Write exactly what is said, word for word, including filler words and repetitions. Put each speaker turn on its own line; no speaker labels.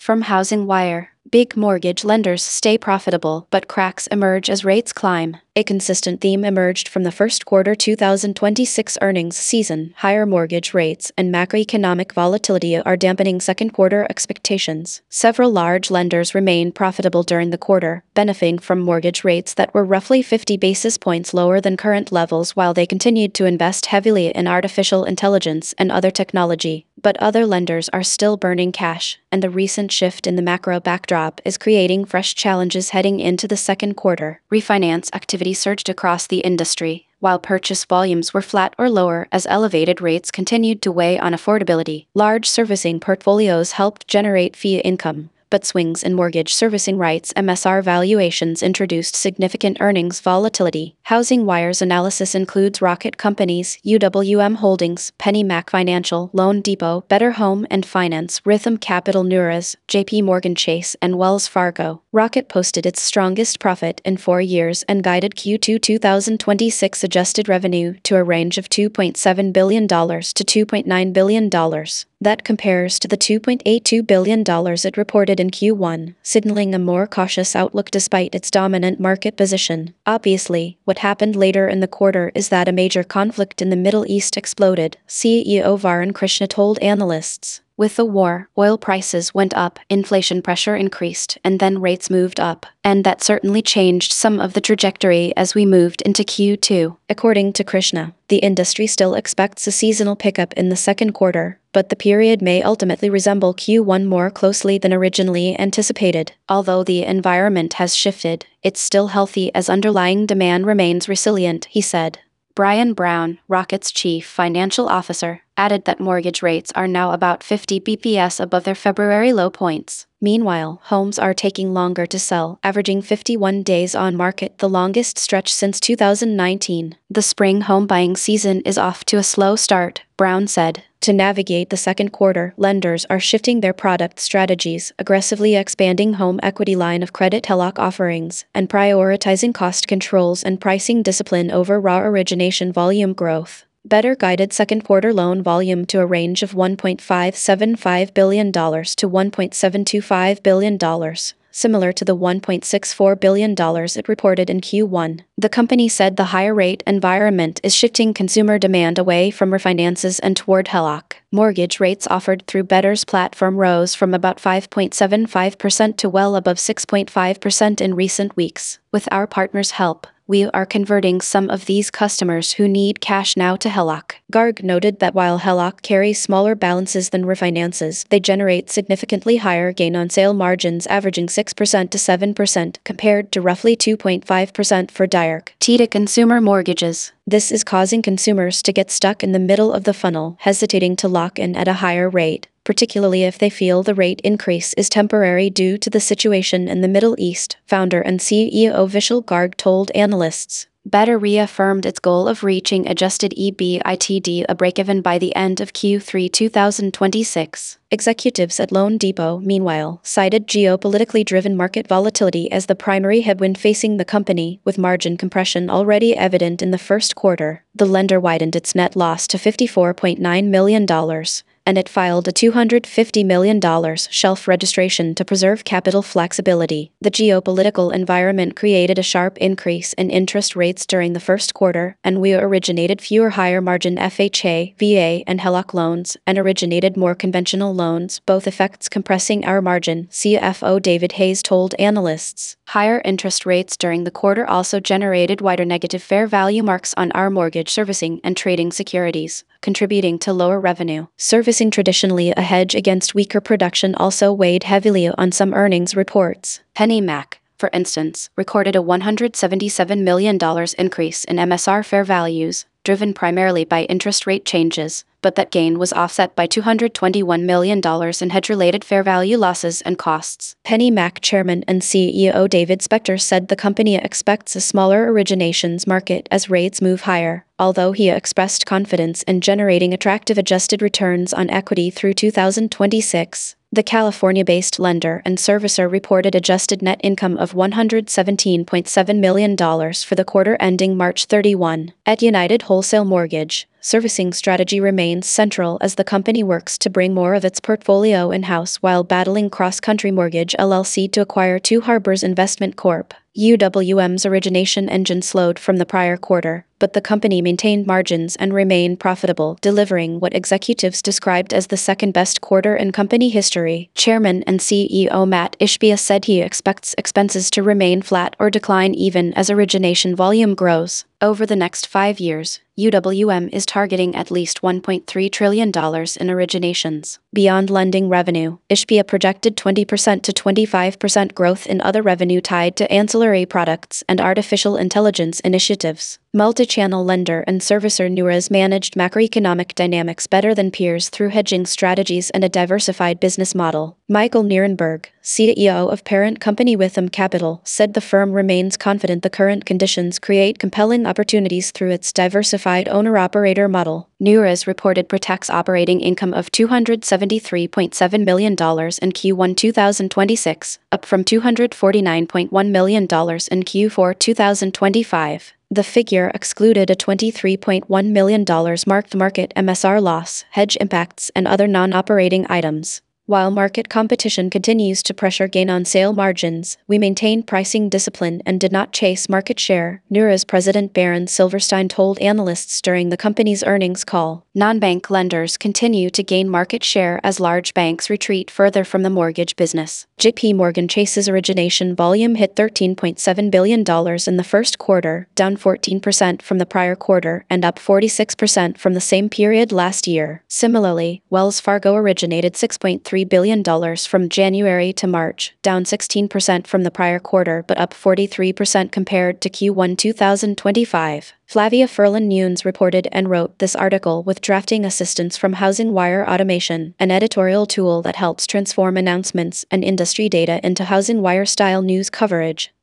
From Housing Wire, big mortgage lenders stay profitable, but cracks emerge as rates climb. A consistent theme emerged from the first quarter two thousand twenty-six earnings season. Higher mortgage rates and macroeconomic volatility are dampening second quarter expectations. Several large lenders remained profitable during the quarter, benefiting from mortgage rates that were roughly fifty basis points lower than current levels while they continued to invest heavily in artificial intelligence and other technology. But other lenders are still burning cash, and the recent shift in the macro backdrop is creating fresh challenges heading into the second quarter. Refinance activity surged across the industry, while purchase volumes were flat or lower as elevated rates continued to weigh on affordability. Large servicing portfolios helped generate fee income, but swings in mortgage servicing rights M S R valuations introduced significant earnings volatility. Housing Wire's analysis includes Rocket Companies, U W M Holdings, PennyMac Financial, Loan Depot, Better Home and Finance, Rhythm Capital, Newrez, J P Morgan Chase, and Wells Fargo. Rocket posted its strongest profit in four years and guided Q two twenty twenty-six adjusted revenue to a range of two point seven billion dollars to two point nine billion dollars. That compares to the two point eight two billion dollars it reported in Q one, signaling a more cautious outlook despite its dominant market position. Obviously, what happened later in the quarter is that a major conflict in the Middle East exploded, C E O Varun Krishna told analysts. With the war, oil prices went up, inflation pressure increased, and then rates moved up. And that certainly changed some of the trajectory as we moved into Q two. According to Krishna, the industry still expects a seasonal pickup in the second quarter, but the period may ultimately resemble Q one more closely than originally anticipated. Although the environment has shifted, it's still healthy as underlying demand remains resilient, he said. Brian Brown, Rocket's chief financial officer, added that mortgage rates are now about fifty basis points above their February low points. Meanwhile, homes are taking longer to sell, averaging fifty-one days on market, the longest stretch since two thousand nineteen. The spring home buying season is off to a slow start, Brown said. To navigate the second quarter, lenders are shifting their product strategies, aggressively expanding home equity line of credit H E L O C offerings, and prioritizing cost controls and pricing discipline over raw origination volume growth. Better guided second quarter loan volume to a range of one point five seven five billion dollars to one point seven two five billion dollars. Similar to the one point six four billion dollars it reported in Q one. The company said the higher rate environment is shifting consumer demand away from refinances and toward H E L O C. Mortgage rates offered through Better's platform rose from about five point seven five percent to well above six point five percent in recent weeks. With our partners' help, we are converting some of these customers who need cash now to H E L O C. Garg noted that while H E L O C carries smaller balances than refinances, they generate significantly higher gain-on-sale margins averaging six percent to seven percent compared to roughly two point five percent for direct to consumer mortgages. This is causing consumers to get stuck in the middle of the funnel, hesitating to lock in at a higher rate, particularly if they feel the rate increase is temporary due to the situation in the Middle East, founder and C E O Vishal Garg told analysts. Better reaffirmed its goal of reaching adjusted EBITDA a break-even by the end of Q three twenty twenty-six. Executives at Loan Depot, meanwhile, cited geopolitically driven market volatility as the primary headwind facing the company, with margin compression already evident in the first quarter. The lender widened its net loss to fifty-four point nine million dollars. And it filed a two hundred fifty million dollars shelf registration to preserve capital flexibility. The geopolitical environment created a sharp increase in interest rates during the first quarter, and we originated fewer higher-margin F H A, V A, and H E L O C loans, and originated more conventional loans, both effects compressing our margin, C F O David Hayes told analysts. Higher interest rates during the quarter also generated wider negative fair value marks on our mortgage servicing and trading securities, contributing to lower revenue. Servicing, traditionally a hedge against weaker production, also weighed heavily on some earnings reports. PennyMac, for instance, recorded a one hundred seventy-seven million dollars increase in M S R fair values, driven primarily by interest rate changes, but that gain was offset by two hundred twenty-one million dollars in hedge-related fair value losses and costs. PennyMac chairman and C E O David Spector said the company expects a smaller originations market as rates move higher, although he expressed confidence in generating attractive adjusted returns on equity through two thousand twenty-six. The California-based lender and servicer reported adjusted net income of one hundred seventeen point seven million dollars for the quarter ending March thirty-first. At United Wholesale Mortgage, servicing strategy remains central as the company works to bring more of its portfolio in-house while battling CrossCountry Mortgage L L C to acquire Two Harbors Investment Corp. U W M's origination engine slowed from the prior quarter, but the company maintained margins and remained profitable, delivering what executives described as the second-best quarter in company history. Chairman and C E O Matt Ishbia said he expects expenses to remain flat or decline even as origination volume grows. Over the next five years, U W M is targeting at least one point three trillion dollars in originations. Beyond lending revenue, Ishbia projected twenty percent to twenty-five percent growth in other revenue tied to ancillary products and artificial intelligence initiatives. Multi-channel lender and servicer Newrez managed macroeconomic dynamics better than peers through hedging strategies and a diversified business model. Michael Nierenberg, C E O of parent company Witham Capital, said the firm remains confident the current conditions create compelling opportunities through its diversified owner-operator model. Newrez reported pre-tax operating income of two hundred seventy-three point seven million dollars in Q one two thousand twenty-six, up from two hundred forty-nine point one million dollars in Q four two thousand twenty-five. The figure excluded a twenty-three point one million dollars mark-to-market M S R loss, hedge impacts, and other non-operating items. While market competition continues to pressure gain-on-sale margins, we maintained pricing discipline and did not chase market share, Newrez President Baron Silverstein told analysts during the company's earnings call. Non-bank lenders continue to gain market share as large banks retreat further from the mortgage business. J P Morgan Chase's origination volume hit thirteen point seven billion dollars in the first quarter, down fourteen percent from the prior quarter and up forty-six percent from the same period last year. Similarly, Wells Fargo originated six point three billion dollars from January to March, down sixteen percent from the prior quarter but up forty-three percent compared to Q one two thousand twenty-five. Flavia Furlan-Nunes reported and wrote this article with drafting assistance from Housing Wire Automation, an editorial tool that helps transform announcements and industry data into Housing Wire-style news coverage.